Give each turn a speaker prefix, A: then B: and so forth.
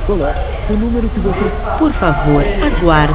A: Olá, o número que você...
B: Por favor, aguarde.